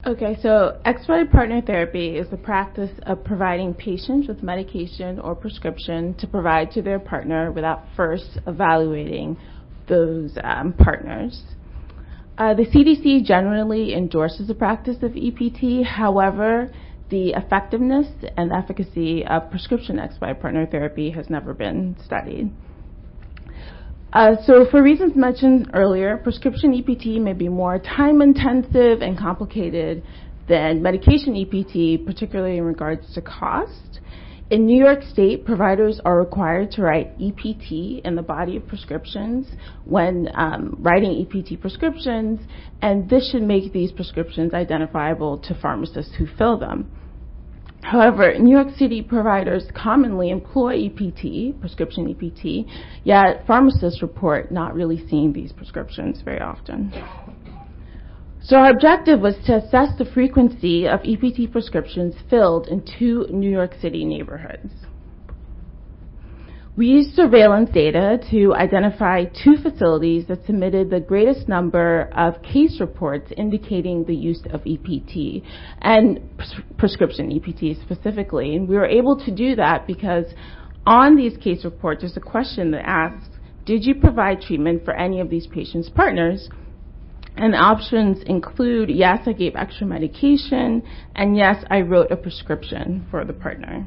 Okay, so expedited partner therapy is the practice of providing patients with medication or prescription to provide to their partner without first evaluating those partners. The CDC generally endorses the practice of EPT. However, the effectiveness and efficacy of prescription expedited partner therapy has never been studied. So for reasons mentioned earlier, prescription EPT may be more time-intensive and complicated than medication EPT, particularly in regards to cost. In New York State, providers are required to write EPT in the body of prescriptions when writing EPT prescriptions, and this should make these prescriptions identifiable to pharmacists who fill them. However, New York City providers commonly employ EPT, prescription EPT, yet pharmacists report not really seeing these prescriptions very often. So our objective was to assess the frequency of EPT prescriptions filled in 2 New York City neighborhoods. We used surveillance data to identify 2 facilities that submitted the greatest number of case reports indicating the use of EPT and prescription EPT specifically. And we were able to do that because on these case reports, there's a question that asks, did you provide treatment for any of these patients' partners? And the options include, yes, I gave extra medication, and yes, I wrote a prescription for the partner.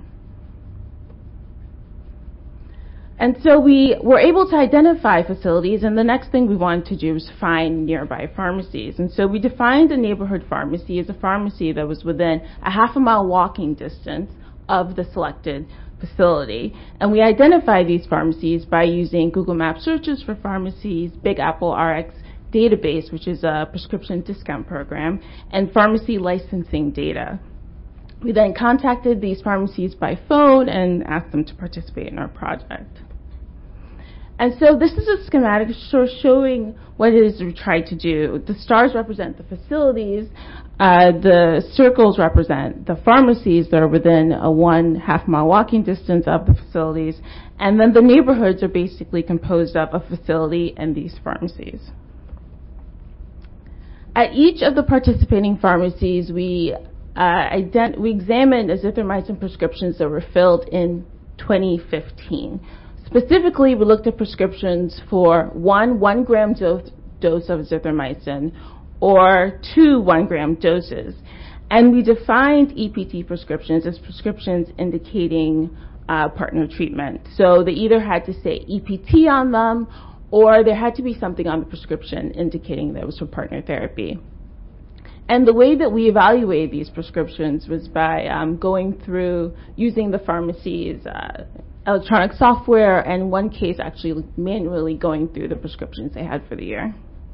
And so we were able to identify facilities, and the next thing we wanted to do was find nearby pharmacies. And so we defined a neighborhood pharmacy as a pharmacy that was within a half-a-mile walking distance of the selected facility. And we identified these pharmacies by using Google Maps searches for pharmacies, Big Apple RX database, which is a prescription discount program, and pharmacy licensing data. We then contacted these pharmacies by phone and asked them to participate in our project. And so this is a schematic showing what it is we tried to do. The stars represent the facilities. The circles represent the pharmacies that are within a 1.5 mile walking distance of the facilities. And then the neighborhoods are basically composed of a facility and these pharmacies. At each of the participating pharmacies, we examined azithromycin prescriptions that were filled in 2015. Specifically, we looked at prescriptions for 1 gram dose of azithromycin or 2 1-gram doses. And we defined EPT prescriptions as prescriptions indicating partner treatment. So they either had to say EPT on them or there had to be something on the prescription indicating that it was for partner therapy. And the way that we evaluated these prescriptions was by going through using the pharmacy's electronic software, and in one case actually manually going through the prescriptions they had for the year.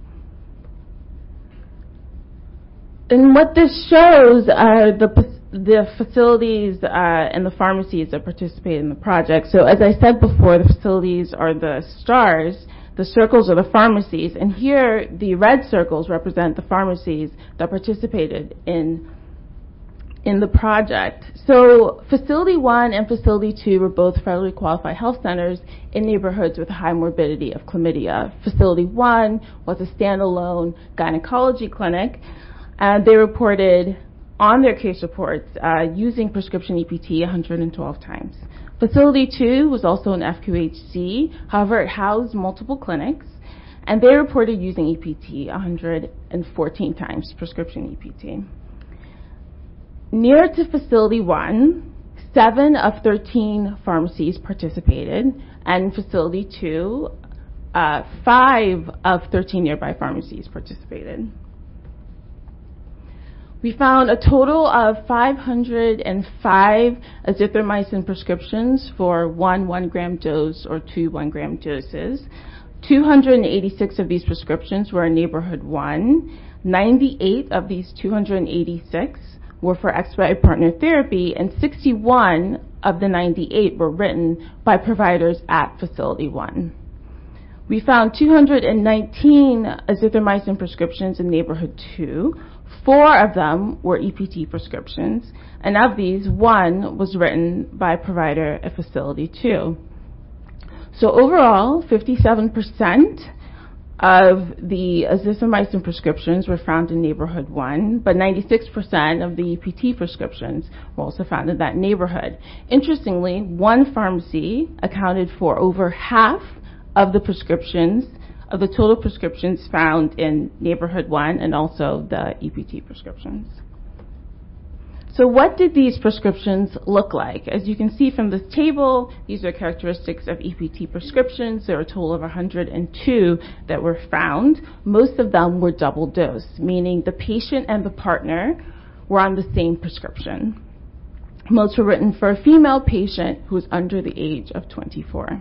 And what this shows are the facilities and the pharmacies that participate in the project. So as I said before, the facilities are the stars. The circles are the pharmacies, and here the red circles represent the pharmacies that participated in the project. So Facility 1 and Facility 2 were both federally qualified health centers in neighborhoods with a high morbidity of chlamydia. Facility 1 was a standalone gynecology clinic, and they reported on their case reports using prescription EPT 112 times. Facility 2 was also an FQHC, however, it housed multiple clinics, and they reported using EPT 114 times, prescription EPT. Near to Facility 1, 7 of 13 pharmacies participated, and in Facility 2, 5 of 13 nearby pharmacies participated. We found a total of 505 azithromycin prescriptions for 1 1-gram dose or 2 1-gram doses. 286 of these prescriptions were in Neighborhood 1. 98 of these 286 were for expedited partner therapy, and 61 of the 98 were written by providers at Facility 1. We found 219 azithromycin prescriptions in Neighborhood 2. 4 of them were EPT prescriptions, and of these, 1 was written by a provider at Facility 2. So overall, 57% of the azithromycin prescriptions were found in neighborhood 1, but 96% of the EPT prescriptions were also found in that neighborhood. Interestingly, one pharmacy accounted for over half of the prescriptions, of the total prescriptions found in neighborhood 1 and also the EPT prescriptions. So what did these prescriptions look like? As you can see from this table, these are characteristics of EPT prescriptions. There were a total of 102 that were found. Most of them were double dose, meaning the patient and the partner were on the same prescription. Most were written for a female patient who was under the age of 24.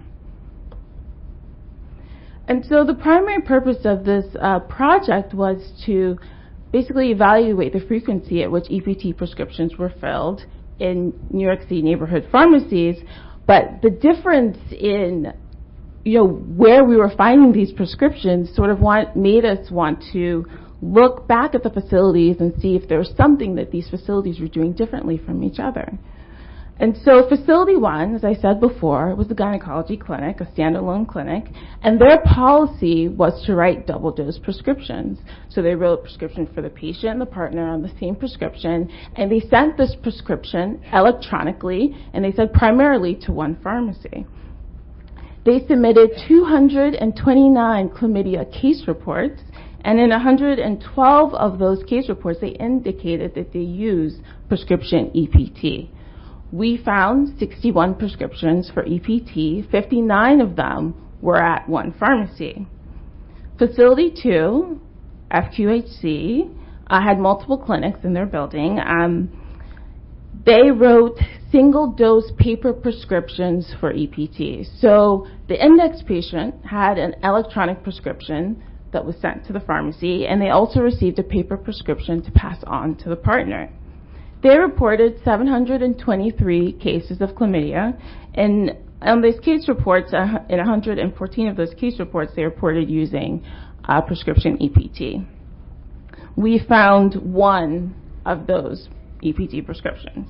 And so the primary purpose of this project was to basically evaluate the frequency at which EPT prescriptions were filled in New York City neighborhood pharmacies, but the difference in, where we were finding these prescriptions sort of made us want to look back at the facilities and see if there was something that these facilities were doing differently from each other. And so Facility 1, as I said before, was the gynecology clinic, a standalone clinic, and their policy was to write double-dose prescriptions. So they wrote a prescription for the patient and the partner on the same prescription, and they sent this prescription electronically, and they said primarily to one pharmacy. They submitted 229 chlamydia case reports, and in 112 of those case reports, they indicated that they used prescription EPT. We found 61 prescriptions for EPT. 59 of them were at one pharmacy. Facility 2, FQHC, had multiple clinics in their building. They wrote single-dose paper prescriptions for EPT. So the index patient had an electronic prescription that was sent to the pharmacy, and they also received a paper prescription to pass on to the partner. They reported 723 cases of chlamydia, and on these case reports, in 114 of those case reports, they reported using prescription EPT. We found one of those EPT prescriptions.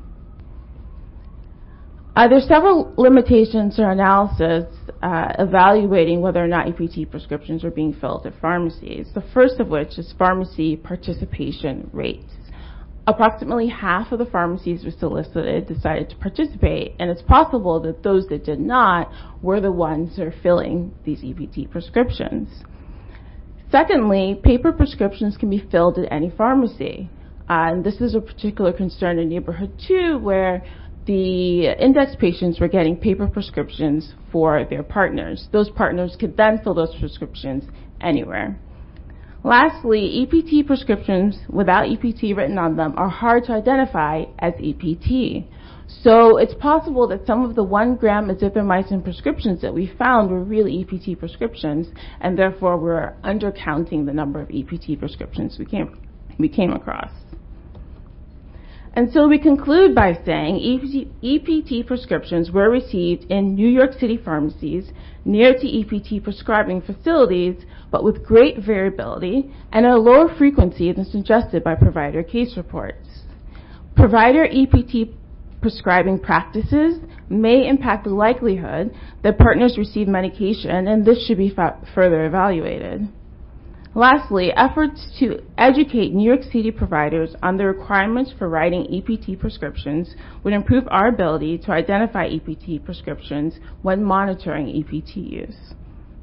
There's several limitations or analysis evaluating whether or not EPT prescriptions are being filled at pharmacies. The first of which is pharmacy participation rates. Approximately half of the pharmacies we solicited decided to participate, and it's possible that those that did not were the ones that are filling these EPT prescriptions. Secondly, paper prescriptions can be filled at any pharmacy. And this is a particular concern in neighborhood 2, where the index patients were getting paper prescriptions for their partners. Those partners could then fill those prescriptions anywhere. Lastly, EPT prescriptions without EPT written on them are hard to identify as EPT. So it's possible that some of the 1 gram azithromycin prescriptions that we found were really EPT prescriptions, and therefore we're undercounting the number of EPT prescriptions we came across. And so we conclude by saying EPT prescriptions were received in New York City pharmacies near to EPT prescribing facilities, but with great variability and at a lower frequency than suggested by provider case reports. Provider EPT prescribing practices may impact the likelihood that partners receive medication, and this should be further evaluated. Lastly, efforts to educate New York City providers on the requirements for writing EPT prescriptions would improve our ability to identify EPT prescriptions when monitoring EPT use.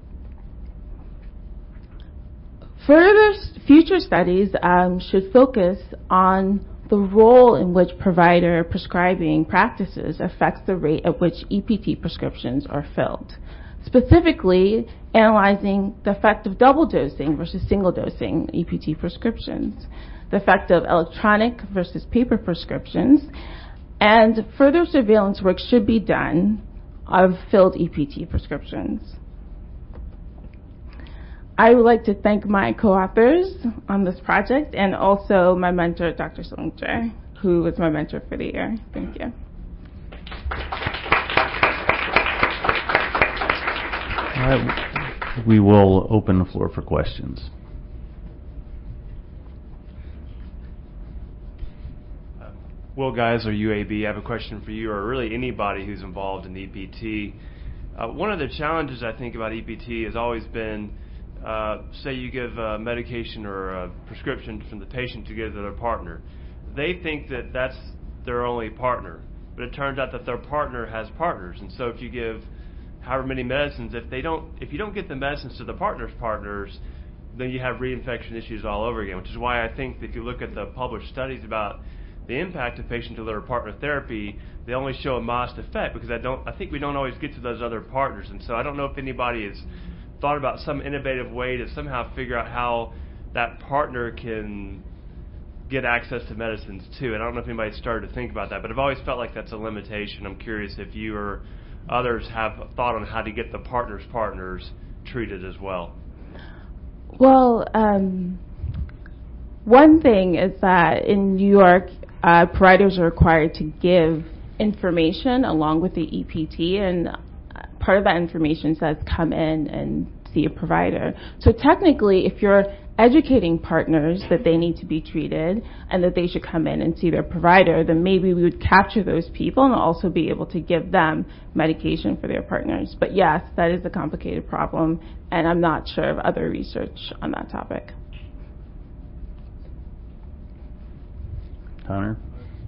Further future studies should focus on the role in which provider prescribing practices affects the rate at which EPT prescriptions are filled. Specifically, analyzing the effect of double dosing versus single dosing EPT prescriptions, the effect of electronic versus paper prescriptions, and further surveillance work should be done of filled EPT prescriptions. I would like to thank my co-authors on this project and also my mentor, Dr. Slinger, who was my mentor for the year. Thank you. All right, we will open the floor for questions. Will Geisler, UAB, I have a question for you, or really anybody who's involved in EPT. One of the challenges I think about EPT has always been say you give a medication or a prescription from the patient to give to their partner. They think that that's their only partner, but it turns out that their partner has partners. And so if you give however many medicines, if you don't get the medicines to the partner's partners, then you have reinfection issues all over again, which is why I think that if you look at the published studies about the impact of patient-delivered partner therapy, they only show a modest effect, because I think we don't always get to those other partners. And so I don't know if anybody has thought about some innovative way to somehow figure out how that partner can get access to medicines too. And I don't know if anybody's started to think about that, but I've always felt like that's a limitation. I'm curious if you or others have thought on how to get the partners' partners treated as well. Well, one thing is that in New York, providers are required to give information along with the EPT, and part of that information says come in and see a provider. So technically, if you're educating partners that they need to be treated and that they should come in and see their provider, then maybe we would capture those people and also be able to give them medication for their partners. But yes, that is a complicated problem, and I'm not sure of other research on that topic. Connor?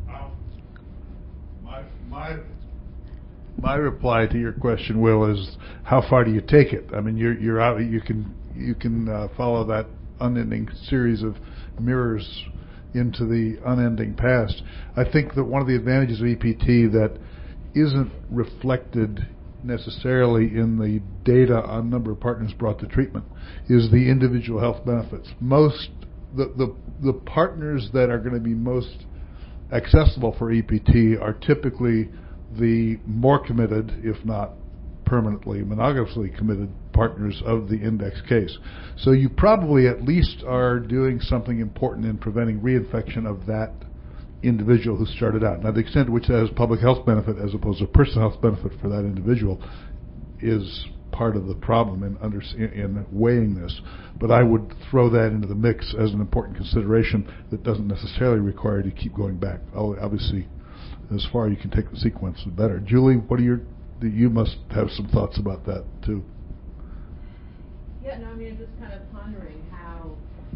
My reply to your question, Will, is how far do you take it? I mean, you're out. You can follow that unending series of mirrors into the unending past. I think that one of the advantages of EPT that isn't reflected necessarily in the data on number of partners brought to treatment is the individual health benefits. The partners that are going to be most accessible for EPT are typically the more committed, if not permanently, monogamously committed partners of the index case. So you probably at least are doing something important in preventing reinfection of that individual who started out. Now, the extent to which that has public health benefit as opposed to personal health benefit for that individual is part of the problem in weighing this. But I would throw that into the mix as an important consideration that doesn't necessarily require you to keep going back. Obviously, as far as you can take the sequence, the better. Julie, what are you must have some thoughts about that too. Yeah, no, I mean, I'm just kind of pondering how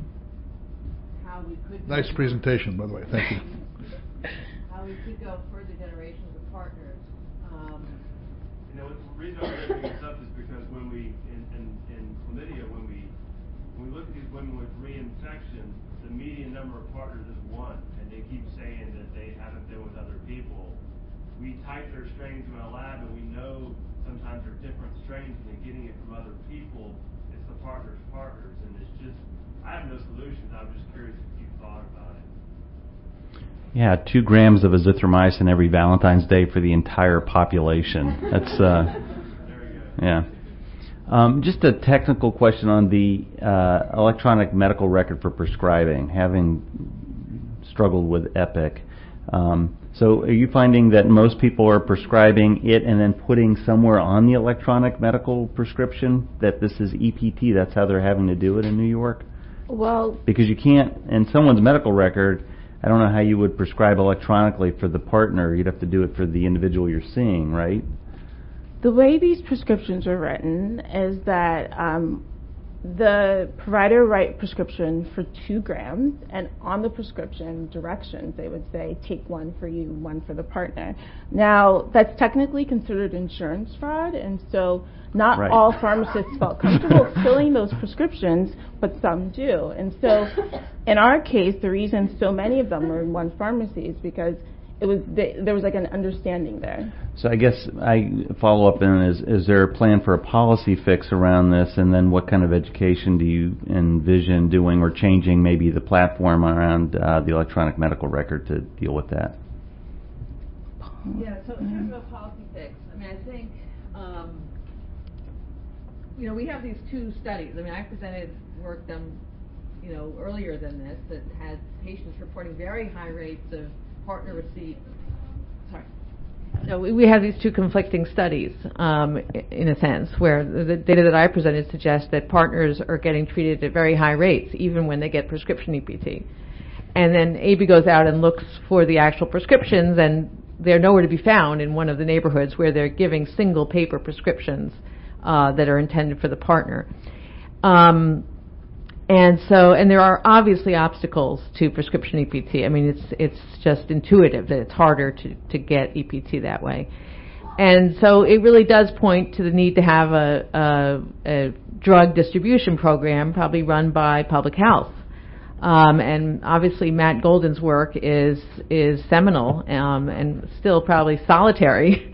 we could... Nice presentation, by the way. Thank you. How we could go further generations of partners. The reason I'm bringing this up is because when we, in chlamydia, when we look at these women with reinfection, the median number of partners is 1, and they keep saying that they haven't been with other people. We type their strains in a lab, and we know sometimes they're different strains, and they're getting it from other people. It's the partners, and it's just, I have no solutions. I'm just curious if you've thought about it. Yeah, 2 grams of azithromycin every Valentine's Day for the entire population. That's, yeah. Just a technical question on the electronic medical record for prescribing, having struggled with Epic. So are you finding that most people are prescribing it and then putting somewhere on the electronic medical prescription that this is EPT? That's how they're having to do it in New York? Well, because you can't, in someone's medical record, I don't know how you would prescribe electronically for the partner. You'd have to do it for the individual you're seeing, right? the way these prescriptions are written is that the provider write prescription for 2 grams, and on the prescription directions they would say take 1 for you, 1 for the partner. Now that's technically considered insurance fraud, and so not right. all pharmacists felt comfortable filling those prescriptions, but some do. And so in our case, the reason so many of them were in one pharmacy is because there was like an understanding there. So I guess I follow up then is there a plan for a policy fix around this, and then what kind of education do you envision doing or changing maybe the platform around the electronic medical record to deal with that? Yeah, so in terms of a policy fix, I mean, I think, we have these 2 studies. I mean, I presented work done, earlier than this that had patients reporting very high rates of partner receipt. Sorry. So we have these 2 conflicting studies, in a sense, where the data that I presented suggests that partners are getting treated at very high rates, even when they get prescription EPT. And then AB goes out and looks for the actual prescriptions, and they're nowhere to be found in one of the neighborhoods where they're giving single paper prescriptions that are intended for the partner. And there are obviously obstacles to prescription EPT. I mean, it's just intuitive that it's harder to get EPT that way. And so it really does point to the need to have a drug distribution program, probably run by public health. And obviously Matt Golden's work is seminal and still probably solitary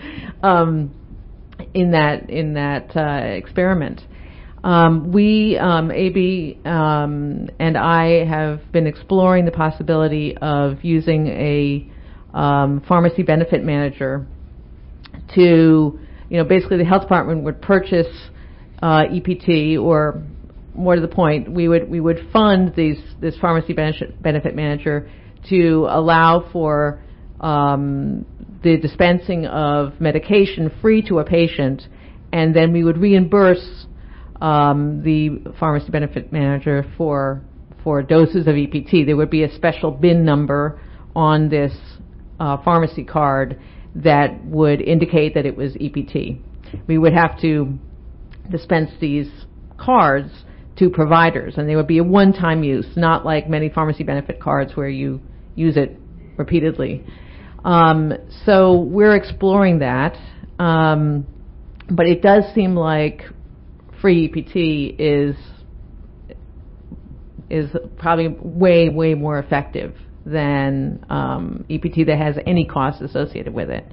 in that experiment. We, AB, and I have been exploring the possibility of using a pharmacy benefit manager to, basically the health department would purchase EPT, or more to the point, we would fund this pharmacy benefit manager to allow for the dispensing of medication free to a patient, and then we would reimburse the pharmacy benefit manager for doses of EPT. There would be a special bin number on this pharmacy card that would indicate that it was EPT. We would have to dispense these cards to providers, and they would be a one-time use, not like many pharmacy benefit cards where you use it repeatedly. So we're exploring that, but it does seem like free EPT is probably way more effective than EPT that has any cost associated with it.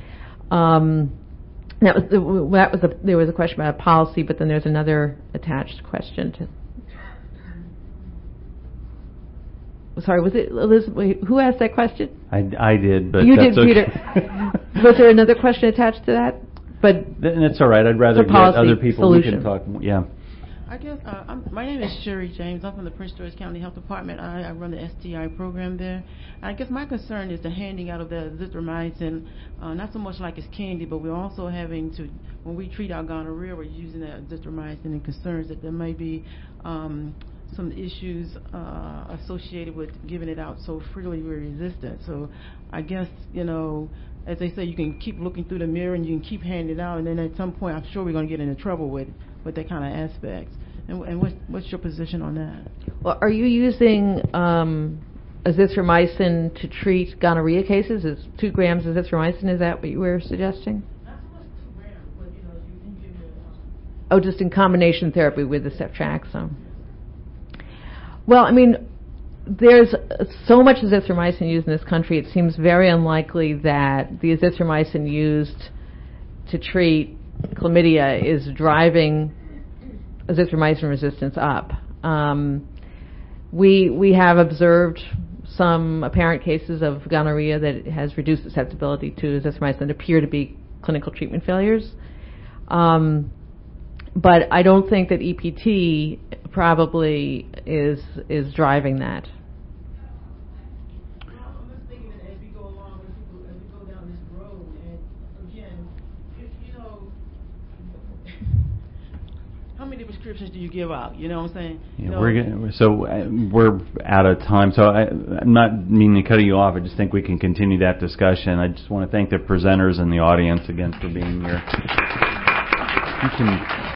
There was a question about policy, but then there's another attached question. Sorry, was it Elizabeth? Who asked that question? I did, but you that's did, okay. Peter. Was there another question attached to that? But that's all right. I'd rather get other people. Solution. We can talk. Yeah. I guess my name is Sherry James. I'm from the Prince George County Health Department. I run the STI program there. I guess my concern is the handing out of the azithromycin, not so much like it's candy, but we're also having to, when we treat our gonorrhea, we're using that azithromycin, and concerns that there may be some issues associated with giving it out so freely we're resistant. So I guess, as they say, you can keep looking through the mirror and you can keep handing it out, and then at some point I'm sure we're going to get into trouble with that kind of aspect. And what's your position on that? Well, are you using azithromycin to treat gonorrhea cases? Is 2 grams of azithromycin, is that what you were suggesting? Not so much 2 grams, but you can give it. Oh, just in combination therapy with the ceftriaxone. Well, I mean, there's so much azithromycin used in this country, it seems very unlikely that the azithromycin used to treat chlamydia is driving azithromycin resistance up. We have observed some apparent cases of gonorrhea that has reduced susceptibility to azithromycin that appear to be clinical treatment failures. But I don't think that EPT probably is driving that. I'm just thinking that as we go along, as we go down this road, and again, how many prescriptions do you give out? You know what I'm saying? Yeah, we're out of time. So I'm not meaning to cut you off. I just think we can continue that discussion. I just want to thank the presenters and the audience again for being here. You can